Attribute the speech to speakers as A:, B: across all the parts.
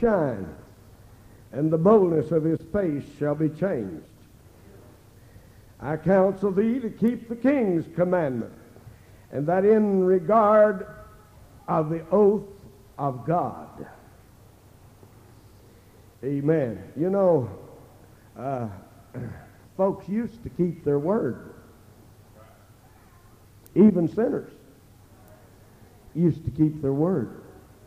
A: shine, and the boldness of his face shall be changed. I counsel thee to keep the king's commandment, and that in regard of the oath of God. Amen. You know, folks used to keep their word. Even sinners used to keep their word.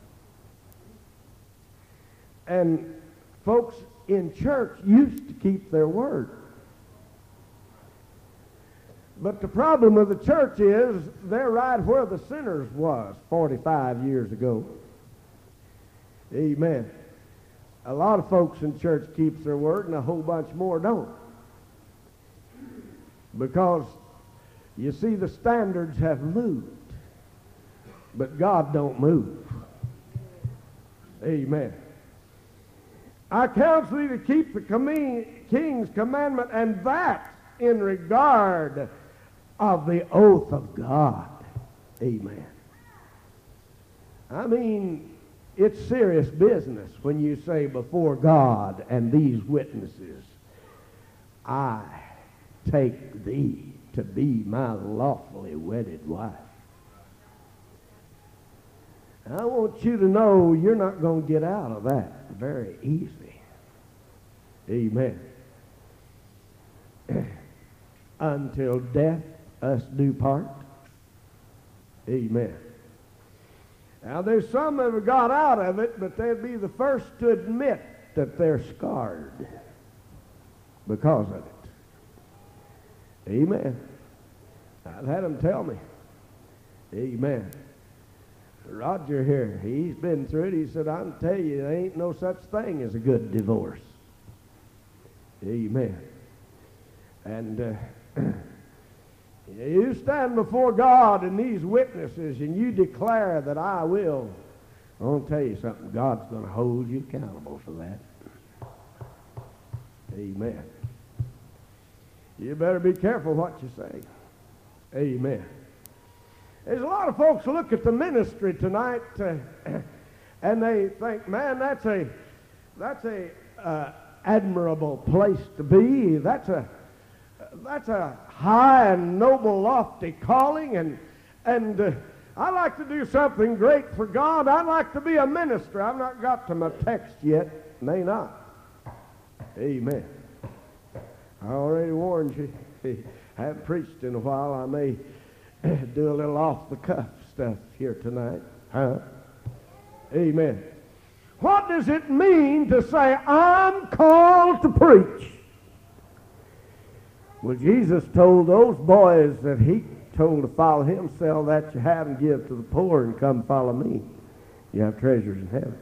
A: And folks in church used to keep their word. But the problem with the church is they're right where the sinners was 45 years ago. Amen. A lot of folks in church keeps their word and a whole bunch more don't. Because, you see, the standards have moved. But God don't move. Amen. I counsel thee to keep the king's commandment, and that in regard of the oath of God. Amen. I mean, it's serious business when you say before God and these witnesses, I take thee to be my lawfully wedded wife. I want you to know you're not going to get out of that very easy. Amen. Until death us do part. Amen. Now there's some that have got out of it, but they'd be the first to admit that they're scarred because of it. Amen. I've had them tell me. Amen. Roger here, he's been through it. He said, I can tell you, there ain't no such thing as a good divorce. Amen. And you stand before God and these witnesses and you declare that I will. I want to tell you something. God's going to hold you accountable for that. Amen. You better be careful what you say. Amen. There's a lot of folks look at the ministry tonight and they think, man, that's a admirable place to be. That's a high and noble, lofty calling, and I like to do something great for God. I'd like to be a minister. I've not got to my text yet. May not. Amen. I already warned you. I haven't preached in a while. I may do a little off-the-cuff stuff here tonight. Huh? Amen. What does it mean to say, I'm called to preach? Well, Jesus told those boys that he told to follow him, sell that you have and give to the poor and come follow me. You have treasures in heaven.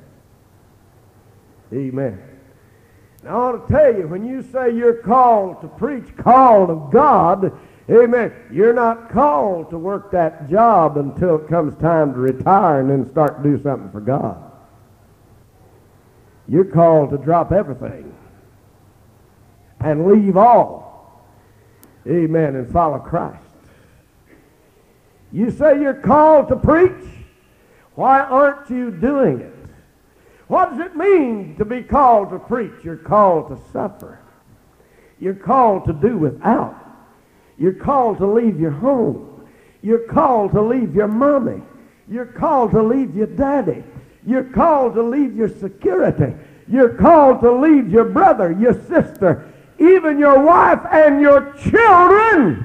A: Amen. Now, I want to tell you, when you say you're called to preach, called of God, amen, you're not called to work that job until it comes time to retire and then start to do something for God. You're called to drop everything and leave all, amen, and follow Christ. You say you're called to preach. Why aren't you doing it? What does it mean to be called to preach? You're called to suffer. You're called to do without. You're called to leave your home. You're called to leave your mommy. You're called to leave your daddy. You're called to leave your security. You're called to leave your brother, your sister, even your wife and your children.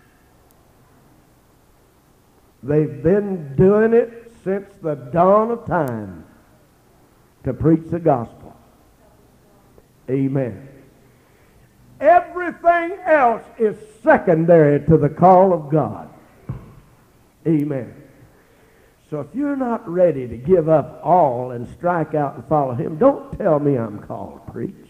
A: They've been doing it since the dawn of time to preach the gospel. Amen. Everything else is secondary to the call of God. Amen. So if you're not ready to give up all and strike out and follow him, don't tell me I'm called to preach.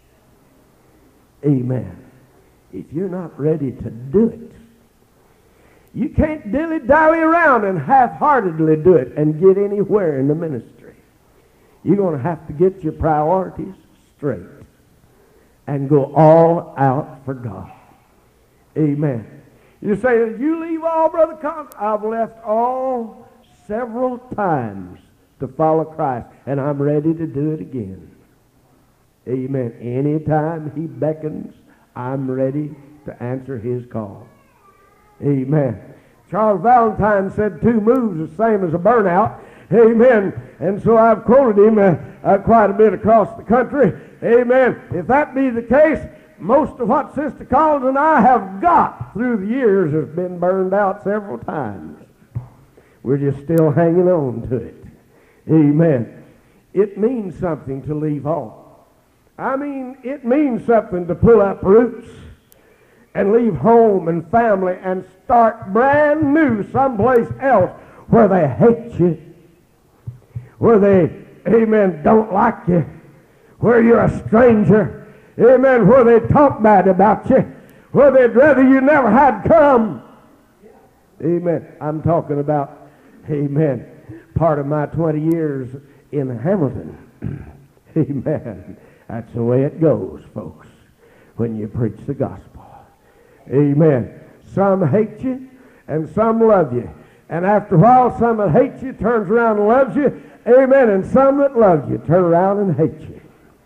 A: Amen. If you're not ready to do it, you can't dilly-dally around and half-heartedly do it and get anywhere in the ministry. You're going to have to get your priorities straight and go all out for God. Amen. You say, you leave all, Brother Collins? I've left all several times to follow Christ, and I'm ready to do it again. Amen. Anytime he beckons, I'm ready to answer his call. Amen. Charles Valentine said 2 moves the same as a burnout. Amen. And so I've quoted him quite a bit across the country. Amen. If that be the case, most of what Sister Collins and I have got through the years has been burned out several times. We're just still hanging on to it. Amen. It means something to leave home. I mean, it means something to pull up roots and leave home and family and start brand new someplace else where they hate you, where they, amen, don't like you, where you're a stranger, amen, where they talk bad about you, where they'd rather you never had come. Amen. I'm talking about, amen, part of my 20 years in Hamilton. Amen. That's the way it goes, folks, when you preach the gospel. Amen. Some hate you and some love you. And after a while, some that hate you turns around and loves you. Amen. And some that love you turn around and hate you.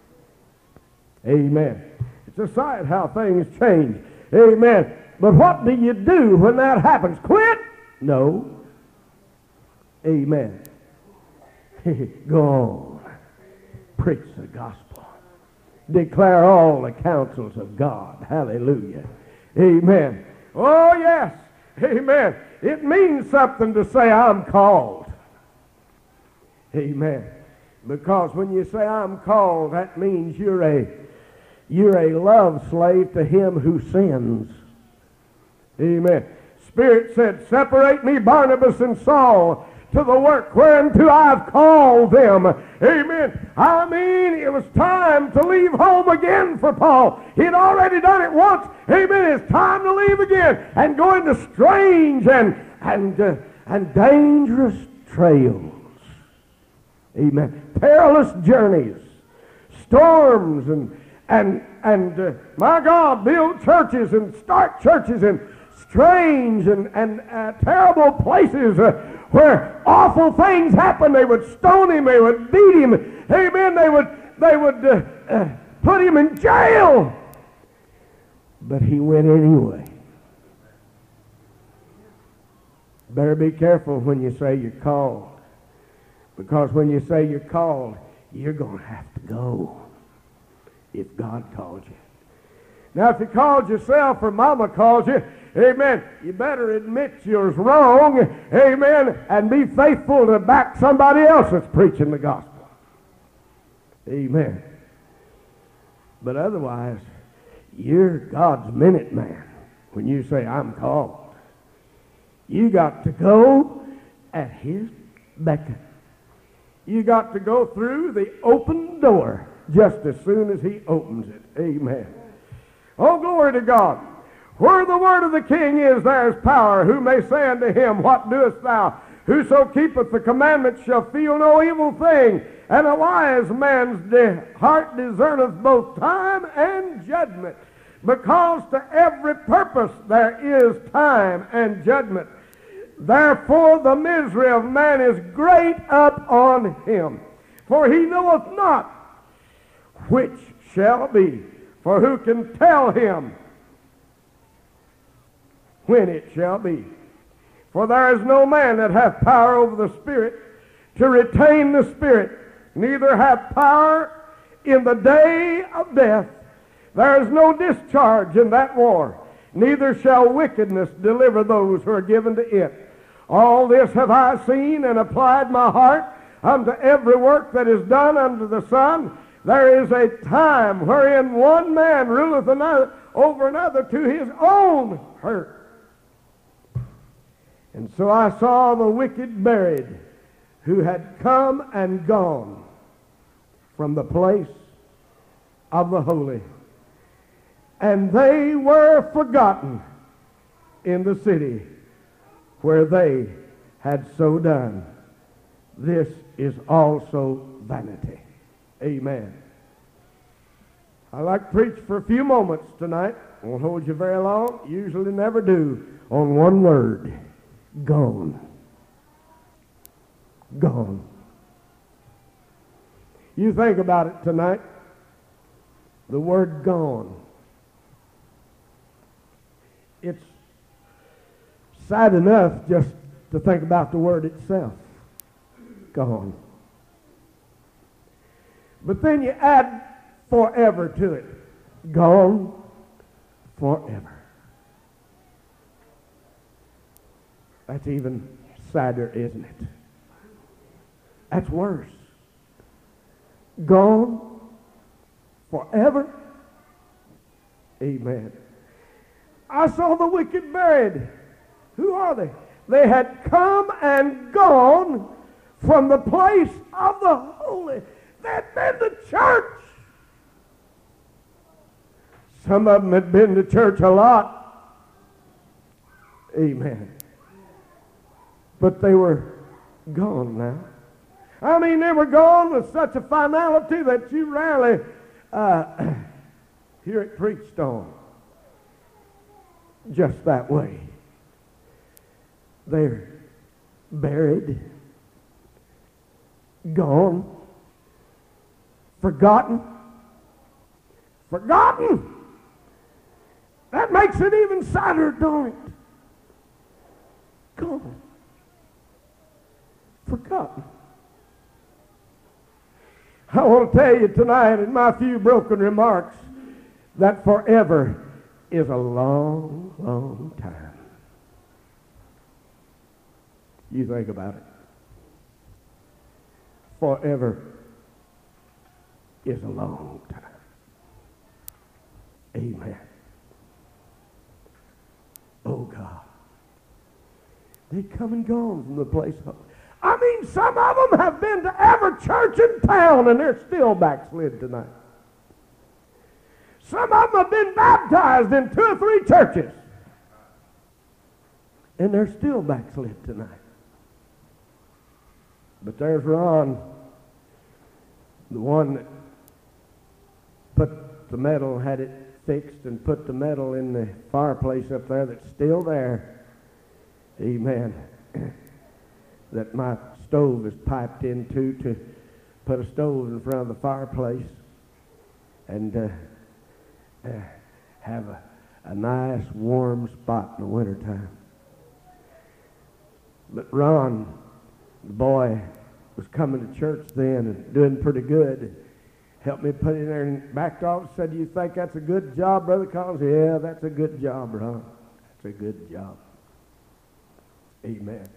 A: Amen. It's a sight how things change. Amen. But what do you do when that happens? Quit? No. Amen. Go on. Preach the gospel. Declare all the counsels of God. Hallelujah. Amen. Oh, yes. Amen. It means something to say I'm called. Amen. Because when you say I'm called, that means you're a love slave to him who sins. Amen. Spirit said, separate me, Barnabas and Saul, to the work whereunto I've called them. Amen. I mean, it was time to leave home again for Paul. He'd already done it once. Amen. It's time to leave again and go into strange and dangerous trails. Amen. Perilous journeys, storms, and my God, build churches and start churches in strange and terrible places where awful things happen. They would stone him. They would beat him. Amen. They would put him in jail. But he went anyway. Better be careful when you say you're called. Because when you say you're called, you're going to have to go if God called you. Now, if you called yourself or Mama called you, amen, you better admit you're wrong, amen, and be faithful to back somebody else that's preaching the gospel. Amen. But otherwise, you're God's minute man when you say, I'm called. You got to go at his beckon. You got to go through the open door just as soon as he opens it. Amen. Oh, glory to God. Where the word of the king is, there is power. Who may say unto him, what doest thou? Whoso keepeth the commandments shall feel no evil thing. And a wise man's heart discerneth both time and judgment. Because to every purpose there is time and judgment. Therefore the misery of man is great upon him. For he knoweth not which shall be. For who can tell him when it shall be? For there is no man that hath power over the Spirit to retain the Spirit, neither hath power in the day of death. There is no discharge in that war, neither shall wickedness deliver those who are given to it. All this have I seen and applied my heart unto every work that is done under the sun. There is a time wherein one man ruleth another over another to his own hurt. And so I saw the wicked buried, who had come and gone from the place of the holy. And they were forgotten in the city where they had so done. This is also vanity. Amen. I'd like to preach for a few moments tonight. I won't hold you very long. Usually never do. On one word. Gone. Gone. You think about it tonight. The word gone. It's sad enough just to think about the word itself. Gone. But then you add forever to it. Gone forever. That's even sadder, isn't it? That's worse. Gone forever. Amen. I saw the wicked buried. Who are they? They had come and gone from the place of the holy. They had been to church. Some of them had been to church a lot. Amen. But they were gone now. I mean, they were gone with such a finality that you rarely hear it preached on. Just that way. They're buried, gone, forgotten. Forgotten! That makes it even sadder, don't it? Gone. Forgotten. I want to tell you tonight in my few broken remarks that forever is a long, long time. You think about it. Forever is a long time. Amen. Oh God. They come and gone from the place of... I mean, some of them have been to every church in town and they're still backslid tonight. Some of them have been baptized in 2 or 3 churches and they're still backslid tonight. But there's Ron, the one that put the metal, had it fixed and put the metal in the fireplace up there that's still there. Amen. That my stove is piped into to put a stove in front of the fireplace and have a nice warm spot in the wintertime. But Ron, the boy, was coming to church then and doing pretty good. Helped me put it in there and backed off and said, "Do you think that's a good job, Brother Collins?" "Yeah, that's a good job, Ron. That's a good job." Amen.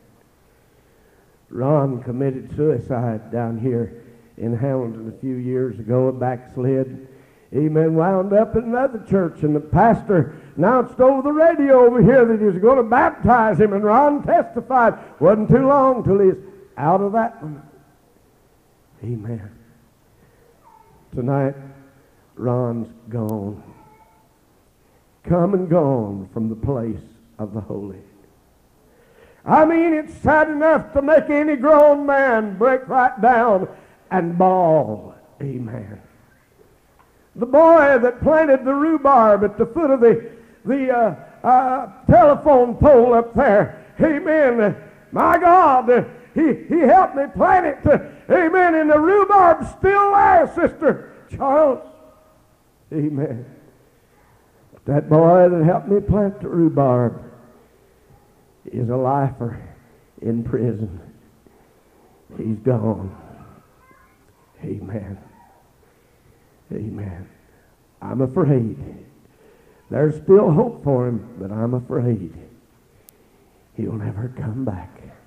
A: Ron committed suicide down here in Hamilton a few years ago, a backslid. Amen. Wound up in another church, and the pastor announced over the radio over here that he was going to baptize him, and Ron testified. Wasn't too long till he's out of that one. Amen. Tonight, Ron's gone. Come and gone from the place of the holy. I mean, it's sad enough to make any grown man break right down and bawl. Amen. The boy that planted the rhubarb at the foot of the telephone pole up there. Amen. My God, he helped me plant it. Amen. And the rhubarb's still there, Sister Charles. Amen. That boy that helped me plant the rhubarb is a lifer in prison. He's gone. Amen. Amen. I'm afraid. There's still hope for him, but I'm afraid he'll never come back.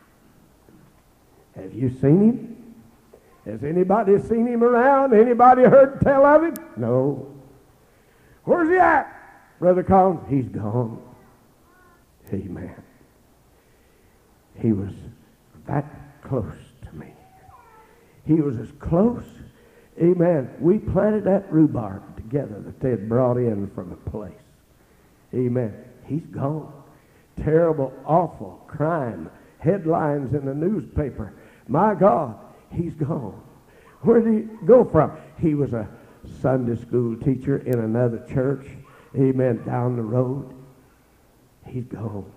A: Have you seen him? Has anybody seen him around? Anybody heard tell of him? No. Where's he at, Brother Collins? He's gone. Amen. He was that close to me. He was as close. Amen. We planted that rhubarb together that they had brought in from a place. Amen. He's gone. Terrible, awful crime. Headlines in the newspaper. My God, he's gone. Where did he go from? He was a Sunday school teacher in another church. Amen. Down the road. He's gone.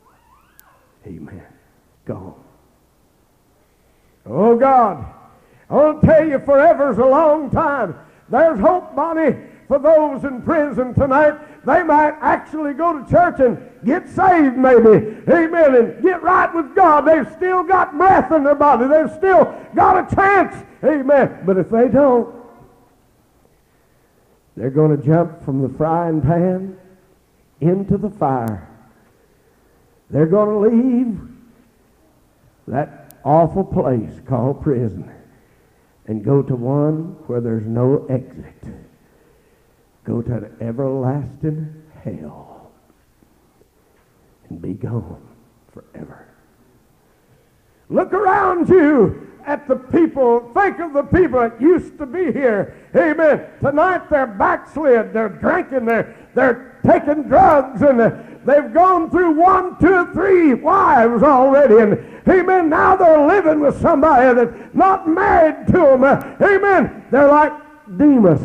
A: Amen. Gone. Oh God, I want to tell you, forever's a long time. There's hope, Bonnie, for those in prison tonight. They might actually go to church and get saved maybe. Amen. And get right with God. They've still got breath in their body. They've still got a chance. Amen. But if they don't, they're going to jump from the frying pan into the fire. They're going to leave that awful place called prison and go to one where there's no exit. Go to an everlasting hell and be gone forever. Look around you at the people. Think of the people that used to be here. Amen. Tonight they're backslid. They're drinking. They're taking drugs. And they've gone through 1, 2, 3 wives already. And amen. Now they're living with somebody that's not married to them. Amen. They're like Demas.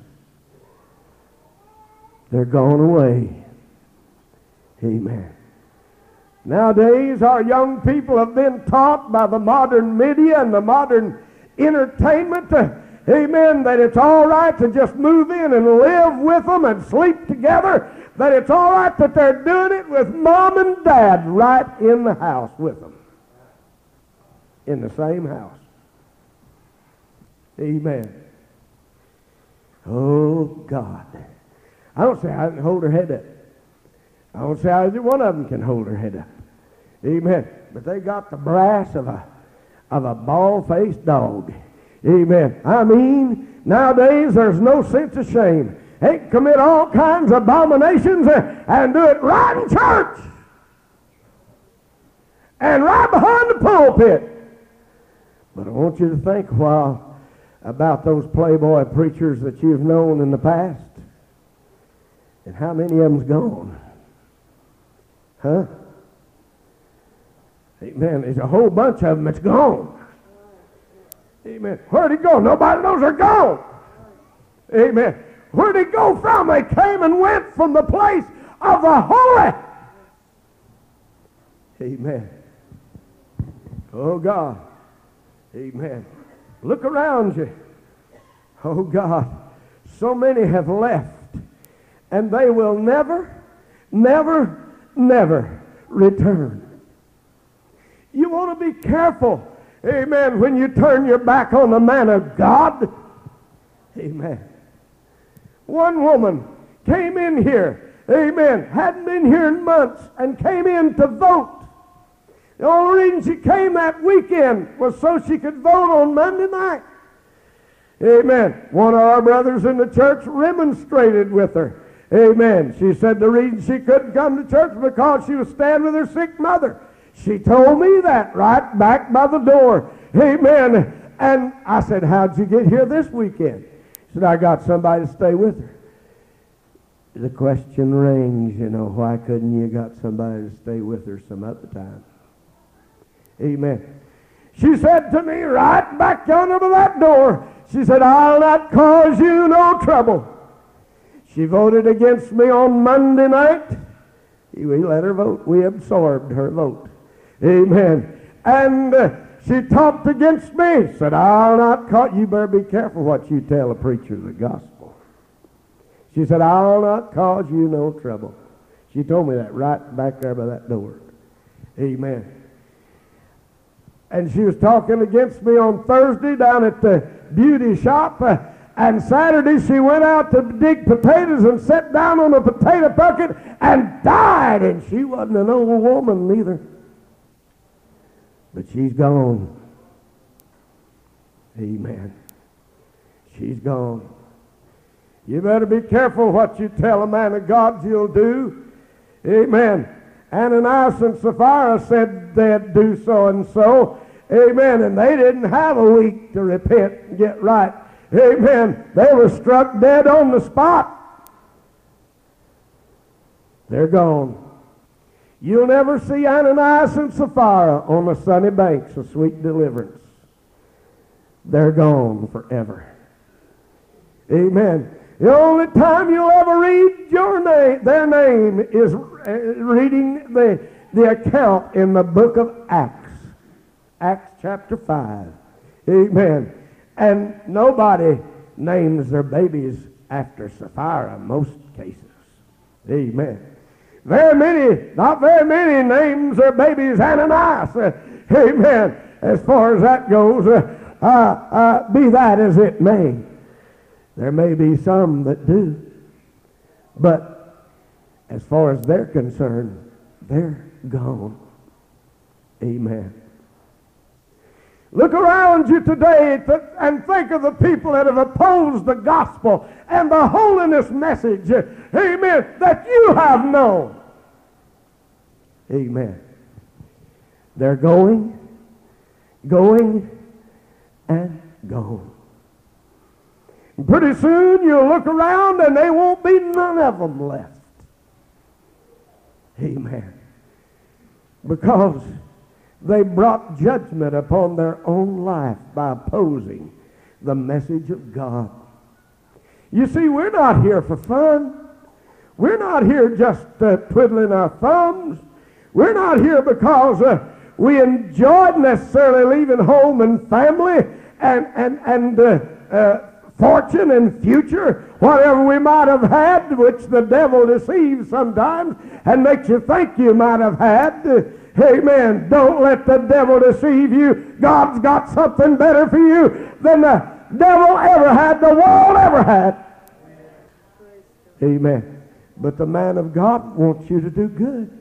A: They're gone away. Amen. Nowadays, our young people have been taught by the modern media and the modern entertainment, amen, that it's all right to just move in and live with them and sleep together, that it's all right that they're doing it with mom and dad right in the house with them, in the same house. Amen. Oh, God. I don't say I can hold her head up. I don't say either one of them can hold her head up. Amen. But they got the brass of a bald-faced dog. Amen. I mean, nowadays there's no sense of shame. They can commit all kinds of abominations and do it right in church. And right behind the pulpit. But I want you to think a while about those playboy preachers that you've known in the past. And how many of them's gone? Huh? Amen. There's a whole bunch of them that's gone. Amen. Where'd he go? Nobody knows they're gone. Amen. Where'd he go from? They came and went from the place of the holy. Amen. Oh, God. Amen. Look around you. Oh, God. So many have left. And they will never, never, never return. You want to be careful, amen, when you turn your back on the man of God. Amen. One woman came in here, amen, hadn't been here in months, and came in to vote. The only reason she came that weekend was so she could vote on Monday night. Amen. One of our brothers in the church remonstrated with her. Amen. She said the reason she couldn't come to church was because she was staying with her sick mother. She told me that right back by the door. Amen. And I said, how'd you get here this weekend? She said, I got somebody to stay with her. The question rings, you know, why couldn't you got somebody to stay with her some other time? Amen. She said to me right back yonder by that door, she said, I'll not cause you no trouble. She voted against me on Monday night. We let her vote. We absorbed her vote. Amen. And she talked against me. Said, I'll not call. You better be careful what you tell a preacher the gospel. She said, I'll not cause you no trouble. She told me that right back there by that door. Amen. And she was talking against me on Thursday down at the beauty shop. And Saturday she went out to dig potatoes and sat down on a potato bucket and died. And she wasn't an old woman neither. But she's gone. Amen. She's gone. You better be careful what you tell a man of God you'll do. Amen. Ananias and Sapphira said they'd do so and so. Amen. And they didn't have a week to repent and get right. Amen. They were struck dead on the spot. They're gone. You'll never see Ananias and Sapphira on the sunny banks of sweet deliverance. They're gone forever. Amen. The only time you'll ever read their name is reading the account in the book of Acts. Acts chapter 5. Amen. And nobody names their babies after Sapphira in most cases. Amen. Not very many names their babies Ananias. Amen. As far as that goes, be that as it may. There may be some that do. But as far as they're concerned, they're gone. Amen. Look around you today and think of the people that have opposed the gospel and the holiness message, amen, that you have known. Amen. They're going, and gone. And pretty soon you'll look around and there won't be none of them left. Amen. Because they brought judgment upon their own life by opposing the message of God. You see, we're not here for fun. We're not here just twiddling our thumbs. We're not here because we enjoyed necessarily leaving home and family and fortune and future, whatever we might have had, which the devil deceives sometimes and makes you think you might have had. Amen. Don't let the devil deceive you. God's got something better for you than the devil ever had, the world ever had. Amen. But the man of God wants you to do good.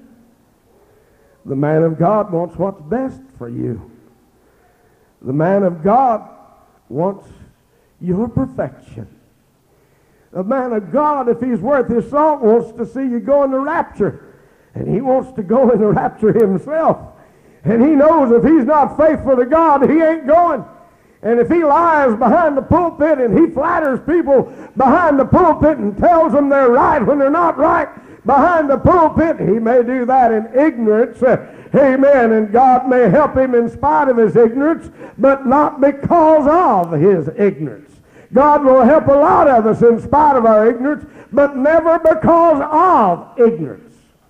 A: The man of God wants what's best for you. The man of God wants your perfection. The man of God, if he's worth his salt, wants to see you go in the rapture. And he wants to go in the rapture himself. And he knows if he's not faithful to God, he ain't going. And if he lies behind the pulpit and he flatters people behind the pulpit and tells them they're right when they're not right behind the pulpit, he may do that in ignorance. Amen. And God may help him in spite of his ignorance, but not because of his ignorance. God will help a lot of us in spite of our ignorance, but never because of ignorance.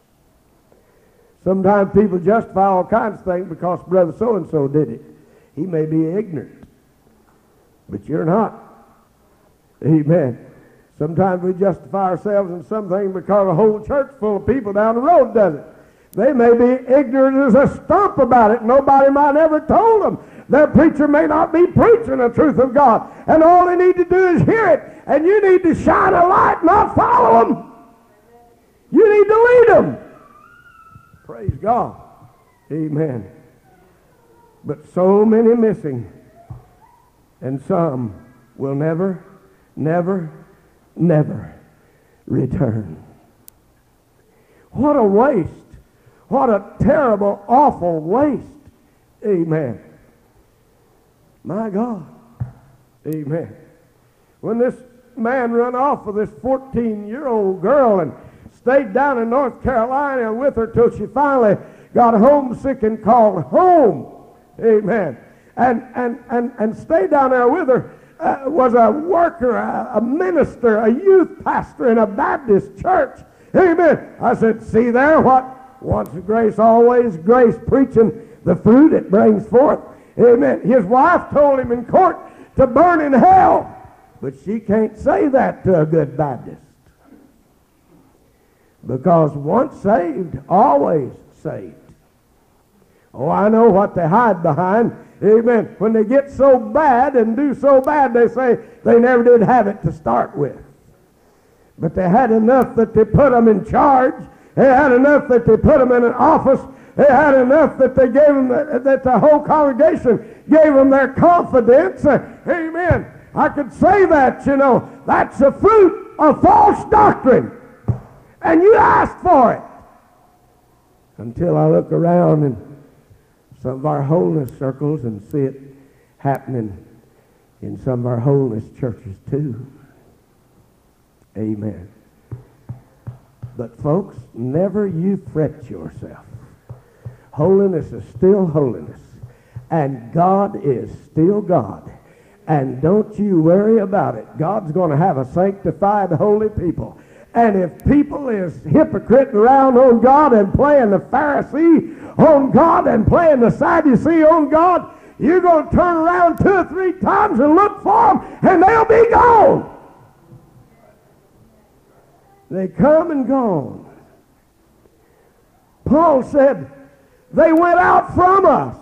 A: Sometimes people justify all kinds of things because brother so-and-so did it. He may be ignorant, but you're not. Amen. Sometimes we justify ourselves in something because a whole church full of people down the road does it. They may be ignorant as a stump about it. Nobody might ever told them. Their preacher may not be preaching the truth of God. And all they need to do is hear it. And you need to shine a light, not follow them. You need to lead them. Praise God. Amen. But so many missing. And some will never, never, never return. What a waste. What a terrible, awful waste. Amen. My God. Amen. When this man run off with this 14-year-old girl and stayed down in North Carolina with her till she finally got homesick and called home. Amen. And stayed down there with her. Was a worker, a minister, a youth pastor in a Baptist church. Amen. I said, see there what? Once grace, always grace, preaching the fruit it brings forth. Amen. His wife told him in court to burn in hell. But she can't say that to a good Baptist. Because once saved, always saved. Oh, I know what they hide behind. Amen. When they get so bad and do so bad, they say they never did have it to start with. But they had enough that they put them in charge. They had enough that they put them in an office. They had enough that they gave them, that the whole congregation gave them their confidence. Amen. I could say that, you know, that's the fruit of false doctrine. And you asked for it. Until I look around in some of our holiness circles and see it happening in some of our holiness churches too. Amen. But folks, never you fret yourself. Holiness is still holiness. And God is still God. And don't you worry about it. God's going to have a sanctified, holy people. And if people is hypocriting around on God and playing the Pharisee on God and playing the Sadducee on God, you're going to turn around 2 or 3 times and look for them, and they'll be gone. They come and gone. Paul said, they went out from us.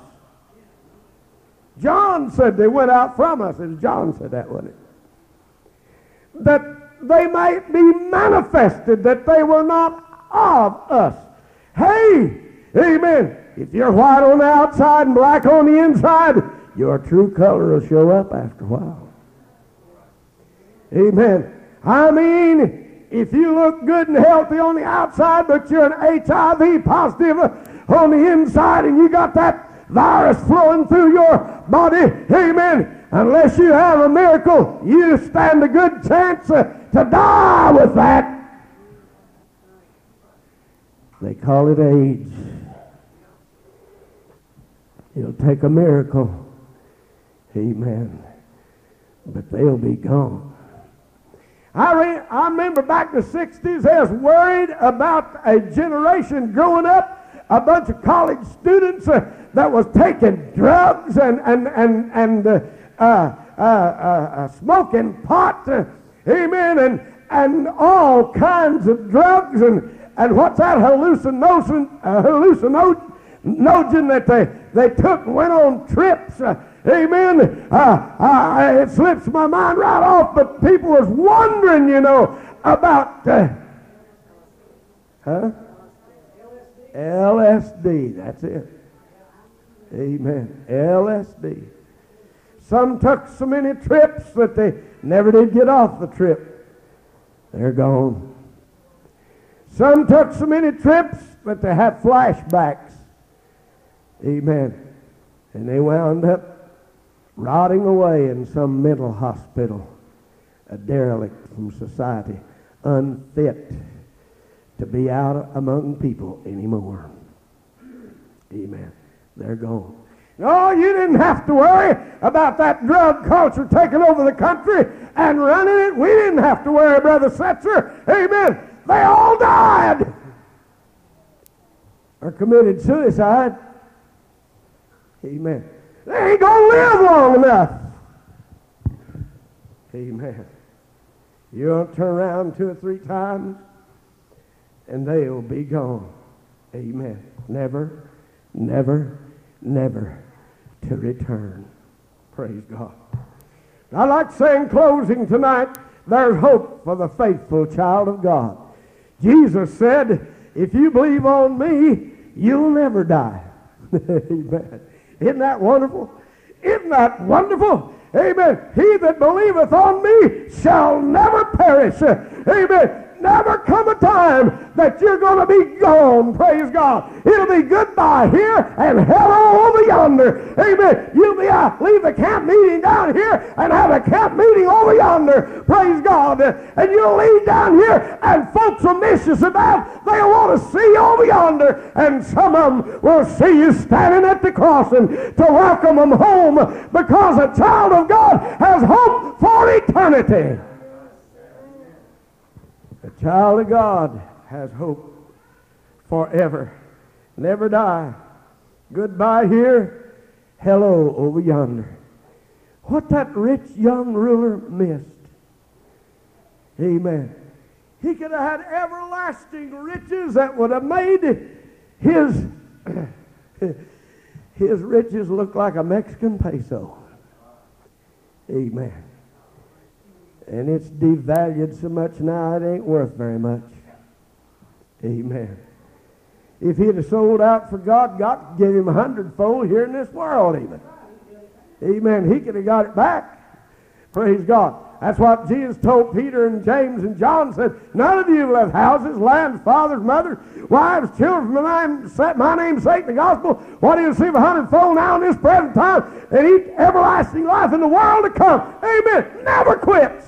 A: John said they went out from us. And John said that, wasn't it? That they might be manifested, that they were not of us. Hey, amen. If you're white on the outside and black on the inside, your true color will show up after a while. Amen. I mean, if you look good and healthy on the outside, but you're an HIV positive on the inside and you got that virus flowing through your body, amen, unless you have a miracle, you stand a good chance to die with that. They call it AIDS. It'll take a miracle, amen, but they'll be gone. I remember back in the 60s, they was worried about a generation growing up, a bunch of college students that was taking drugs and smoking pot, amen, and all kinds of drugs and what's that hallucinogen that they took and went on trips. Amen. It slips my mind right off, but people was wondering, you know, about LSD. That's it. Amen. LSD. Some took so many trips that they never did get off the trip. They're gone. Some took so many trips that they had flashbacks. Amen. And they wound up rotting away in some mental hospital, a derelict from society, unfit to be out among people anymore. Amen. They're gone. No, you didn't have to worry about that drug culture taking over the country and running it. We didn't have to worry, Brother Setzer. Amen. They all died or committed suicide. Amen. They ain't going to live long enough. Amen. You'll turn around 2 or 3 times and they'll be gone. Amen. Never, never, never to return. Praise God. I'd like to say in closing tonight, there's hope for the faithful child of God. Jesus said, if you believe on me, you'll never die. Amen. Isn't that wonderful? Isn't that wonderful? Amen. He that believeth on me shall never perish. Amen. Never come a time that you're going to be gone. Praise God. It'll be goodbye here and hello over yonder. Amen. You'll be leave the camp meeting down here and have a camp meeting over yonder. Praise God. And you'll leave down here and folks will miss you so bad they'll want to see you over yonder. And some of them will see you standing at the crossing to welcome them home, because a child of God has hope for eternity. The child of God has hope forever. Never die. Goodbye here, hello over yonder. What that rich young ruler missed. Amen. He could have had everlasting riches that would have made his riches look like a Mexican peso. Amen. And it's devalued so much now it ain't worth very much. Amen. If he'd have sold out for God, God could give him 100-fold here in this world even. Amen. He could have got it back. Praise God. That's what Jesus told Peter and James and John, said, none of you will have houses, lands, fathers, mothers, wives, children, for my name's sake, the gospel. What do you receive 100-fold now in this present time and eat everlasting life in the world to come? Amen. Never quits.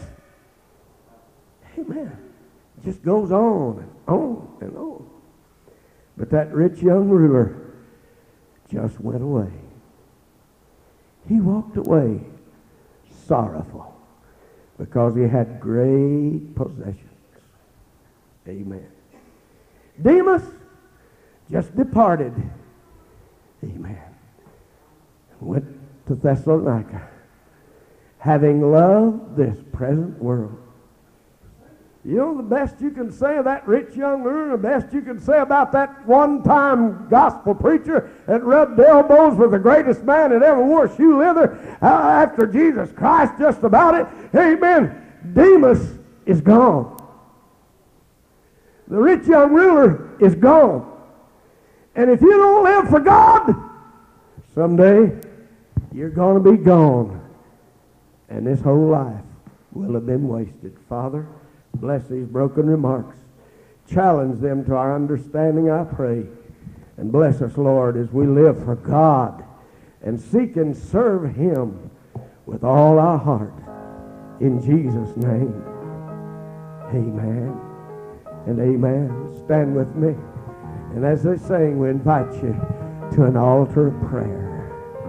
A: Amen. It just goes on and on and on. But that rich young ruler just went away. He walked away sorrowful because he had great possessions. Amen. Demas just departed. Amen. Went to Thessalonica, having loved this present world. You know the best you can say of that rich young ruler, the best you can say about that one-time gospel preacher that rubbed elbows with the greatest man that ever wore shoe leather after Jesus Christ, just about it. Amen. Demas is gone. The rich young ruler is gone. And if you don't live for God, someday you're going to be gone. And this whole life will have been wasted. Father, bless these broken remarks. Challenge them to our understanding, I pray. And bless us, Lord, as we live for God and seek and serve Him with all our heart. In Jesus' name, amen and amen. Stand with me. And as they sing, we invite you to an altar of prayer.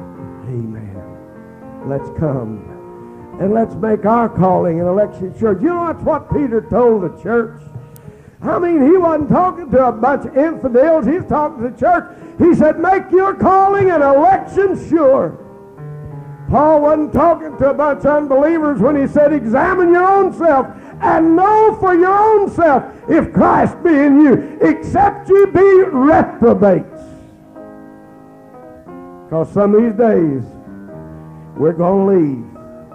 A: Amen. Let's come. And let's make our calling an election sure. You know that's what Peter told the church. I mean, he wasn't talking to a bunch of infidels. He's talking to the church. He said, make your calling an election sure. Paul wasn't talking to a bunch of unbelievers when he said, examine your own self and know for your own self if Christ be in you, except you be reprobates. Because some of these days, we're going to leave.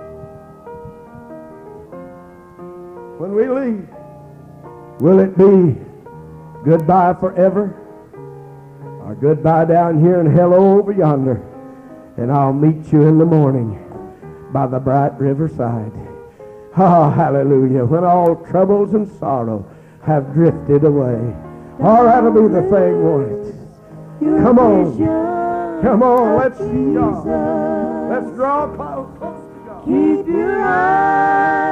A: When we leave, will it be goodbye forever or goodbye down here and hello over yonder, and I'll meet you in the morning by the bright riverside? Oh, hallelujah. When all troubles and sorrow have drifted away. Oh, that'll be the thing, won't it? Come on. Come on. Let's draw close to God.
B: Keep your eyes